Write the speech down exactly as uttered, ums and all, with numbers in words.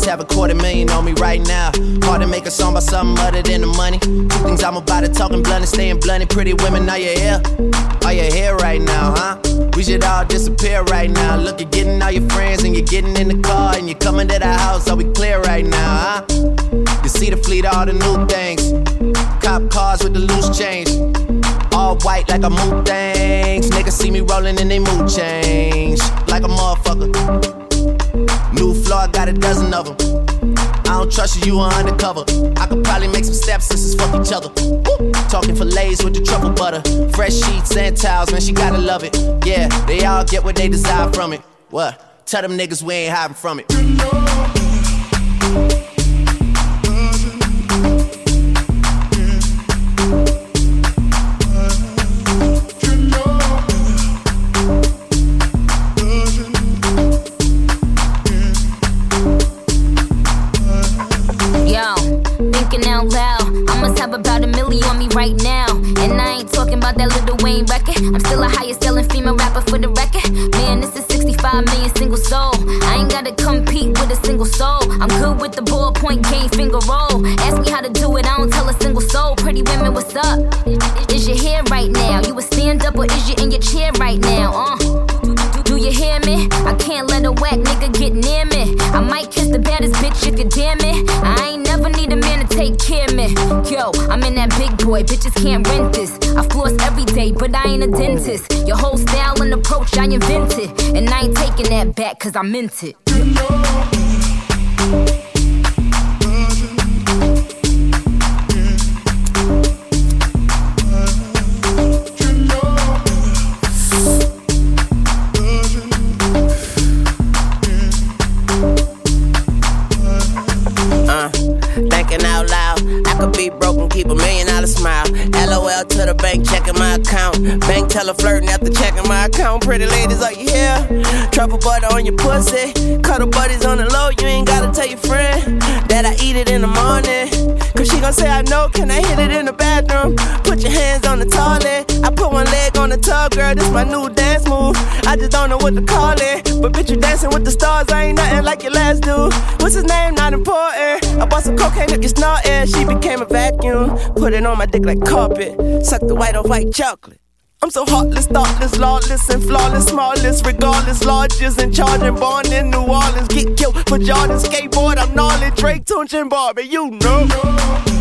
have a quarter million on me right now. Hard to make a song about something other than the money. Two things I'm about to talking blunt and staying blunt. Pretty women, are you here? Are you here right now, huh? We should all disappear right now. Look, you're getting all your friends and you're getting in the car and you're coming to the house. Are we clear right now, huh? You see the fleet, all the new things. Cop cars with the loose change. All white like a mood things. Niggas see me rolling and they mood change. Like a motherfucker. New floor, I got a dozen of them. I don't trust you, you are undercover. I could probably make some stepsisters fuck each other. Woo. Talking fillets with the truffle butter. Fresh sheets and towels, man, she gotta love it. Yeah, they all get what they desire from it. What? Tell them niggas we ain't hiding from it. About a million on me right now. And I ain't talking about that Lil Wayne record. I'm still a highest selling female rapper for the record. Man, this is sixty-five million single soul. I ain't gotta compete with a single soul. I'm good with the ballpoint game, finger roll. Ask me how to do it, I don't tell a single soul. Pretty women, what's up? Is your hair right now? You a stand up or is you in your chair right now? Uh Do you hear me? I can't let a whack nigga get near me. I might kiss the baddest bitch if you damn it. I ain't never need a man to take care of me. Yo, I'm in that big boy, bitches can't rent this. I floss every day, but I ain't a dentist. Your whole style and approach I invented. And I ain't taking that back cause I meant it. Keep a million dollar smile. LOL to the bank, checking my account. Bank teller flirting after checking my account. Pretty ladies, are you here? Truffle butter on your pussy. Cuddle buddies on the low, you ain't gotta tell your friend that I eat it in the morning. Cause she gon' say I know, can I hit it in the bathroom? Put your hands on the toilet. I put one leg on the tub, girl, this my new dance move. I just don't know what to call it. But bitch, you dancing with the stars, I ain't nothing like your last dude. What's his name? Not important. I bought some cocaine up your snorting. She became a vacuum. Put it on my dick like carpet. Suck the white off white chocolate. I'm so heartless, thoughtless, lawless, and flawless, smallest, regardless, largest, and charging, born in New Orleans. Get killed for Jordan, skateboard, I'm gnarly, Drake, Tunch, and Barbie, you know.